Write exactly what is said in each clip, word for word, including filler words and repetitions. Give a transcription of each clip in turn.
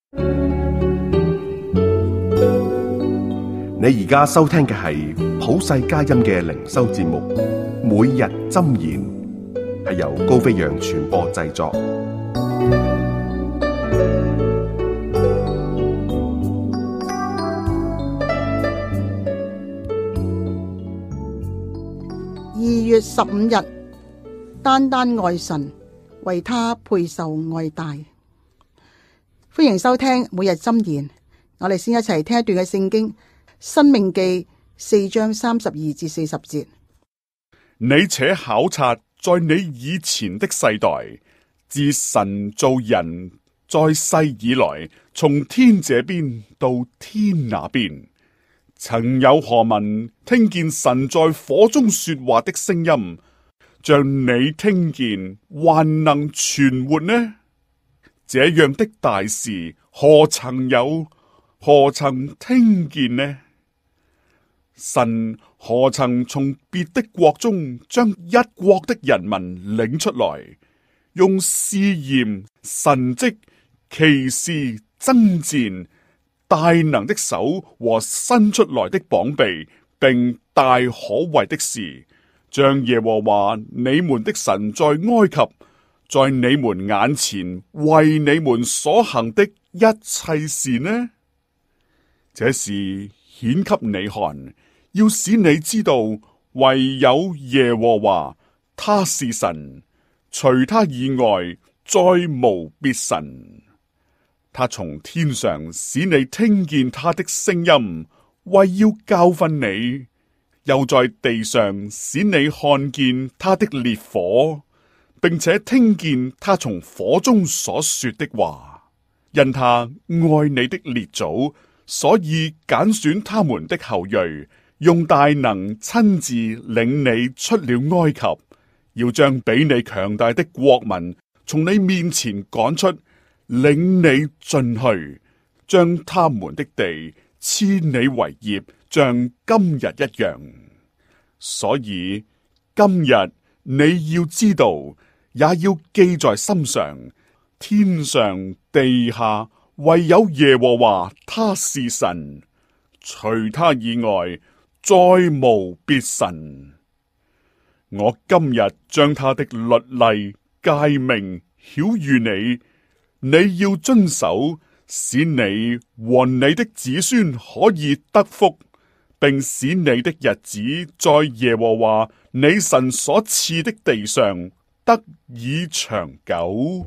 你而家收聽嘅係普世佳音嘅靈修節目，每日箴言，係由高飛揚傳播製作。 二月十五日，單單愛神，為他配受愛戴。歡迎收聽每日箴言。我哋先一齊聽一段嘅聖經《申命記》四章三十二至四十節。 你且考察在你以前的世代，自神造人在世以來，從天這邊到天那邊，曾有何民聽見神在火中說話的聲音，像你聽見還能存活呢？這樣的大事何曾有，何曾聽見呢？神何曾從別的國中將一國的人民領出來，用試驗、神蹟、奇事、爭戰、大能的手和伸出來的膀臂，並大可畏的事，像耶和華你們的神在埃及，在你們眼前為你們所行的一切事呢？這是顯給你看，要使你知道，唯有耶和華，他是神，除他以外再無別神。他從天上使你聽見他的聲音，為要教訓你；又在地上使你看見他的烈火，並且聽見他從火中所說的話。因他愛你的列祖，所以揀選他們的後裔，用大能親自領你出了埃及，要將比你強大的國民從你面前趕出，領你進去，將他們的地賜你為業，像今日一樣。所以今日你要知道，也要記在心上，天上地下唯有耶和華，他是神，除他以外再無別神。我今日將他的律例誡命曉諭你，你要遵守，使你和你的子孫可以得福，並使你的日子在耶和華你神所賜的地上得以長久。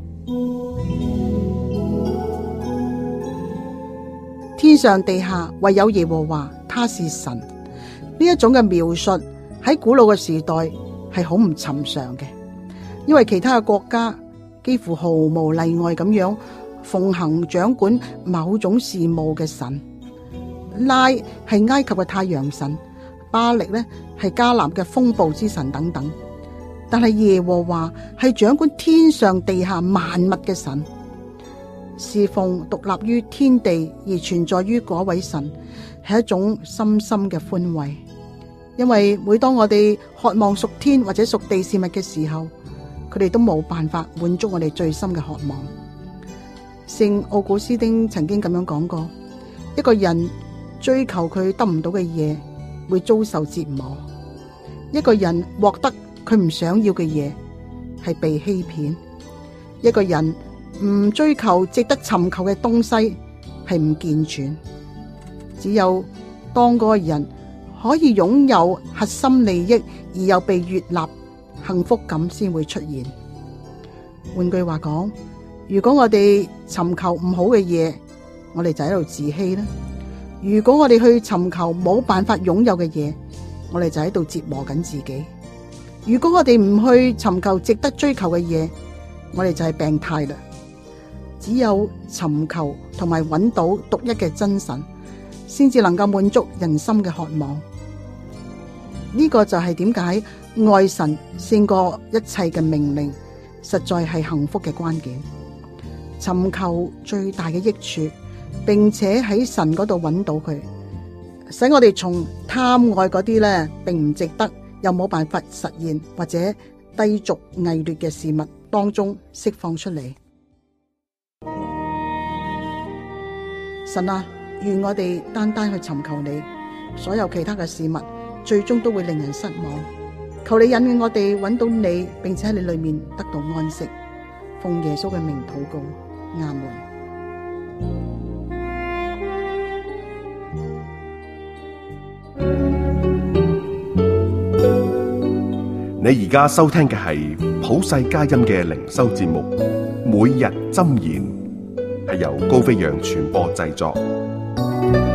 天上地下唯有耶和華，他是神。呢一種嘅描述喺古老嘅時代係好唔尋常嘅，因為其他嘅國家幾乎毫無例外咁樣奉行掌管某種事務嘅神。拉係埃及嘅太陽神，巴力呢係迦南嘅風暴之神等等。但係耶和華係掌管天上地下萬物嘅神。侍奉獨立於天地而存在於嗰位神，係一種深深嘅寬慰。因為每當我哋渴望屬天或者屬地事物嘅時候，佢哋都冇辦法滿足我哋最深嘅渴望。聖奧古斯丁曾經咁樣講過：一個人追求佢得唔到嘅嘢，會遭受折磨；一個人獲得佢唔想要嘅嘢，係被欺騙；一個人唔追求值得尋求嘅東西，係唔健全。只有當嗰個人可以擁有核心利益而又被悅納，幸福感先會出現。換句話講，如果我哋尋求唔好嘅嘢，我哋就喺度自欺啦；如果我哋去尋求冇辦法擁有嘅嘢，我哋就喺度折磨緊自己；如果我哋唔去尋求值得追求嘅嘢，我哋就係病態啦。只有尋求同埋揾到獨一嘅真神，先至能夠滿足人心嘅渴望。呢個就係點解愛神勝過一切嘅命令，實在係幸福嘅關鍵。尋求最大嘅益處，並且喺神嗰度揾到佢，使我哋從貪愛嗰啲咧並唔值得又冇辦法實現或者低俗偽劣嘅事物當中釋放出嚟。 神啊，願我哋單單去尋求你，所有其他嘅事物最終都會令人失望。求你引領我哋揾到你，並且喺你裏面得到安息。奉耶穌嘅名禱告，阿門。 你而家收聽嘅係普世佳音嘅靈修節目《每日箴言》，係由高飛揚傳播製作。